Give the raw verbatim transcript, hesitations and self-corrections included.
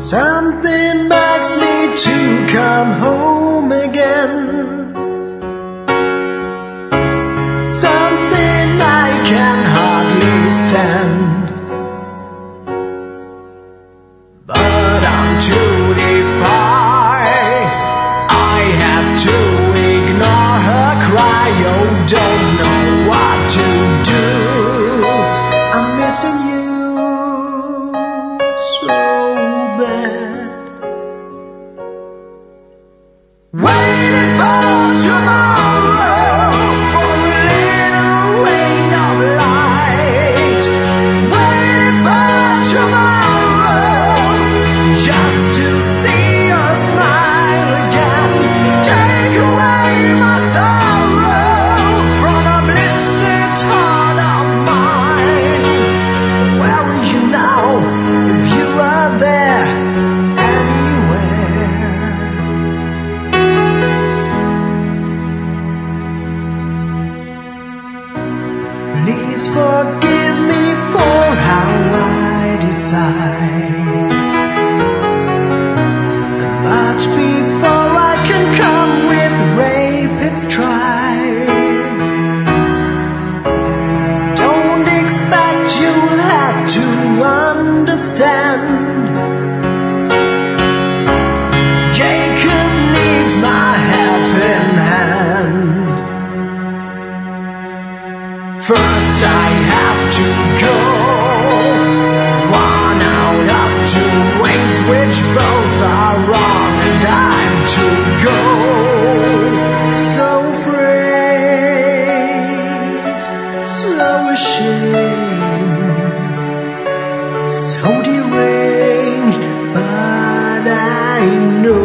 Something begs me to come home again. Something I can hardly stand. But I'm too defiant. I have to ignore her cry. Oh, don't know what to do. I'm missing you so bad. Waiting for tomorrow, for a little ray of light. Waiting for tomorrow, just to see your smile again. Take away my sorrow from a blistered heart of mine. Where are you now, if you are there anywhere? Please forgive me for how I decide. Much before I can come with rape its stripes. Don't expect you'll have to understand. Jacob needs my helping hand. First I have to go one out of two ways, which both are wrong, and I'm to go. So afraid, so ashamed, so deranged, but I know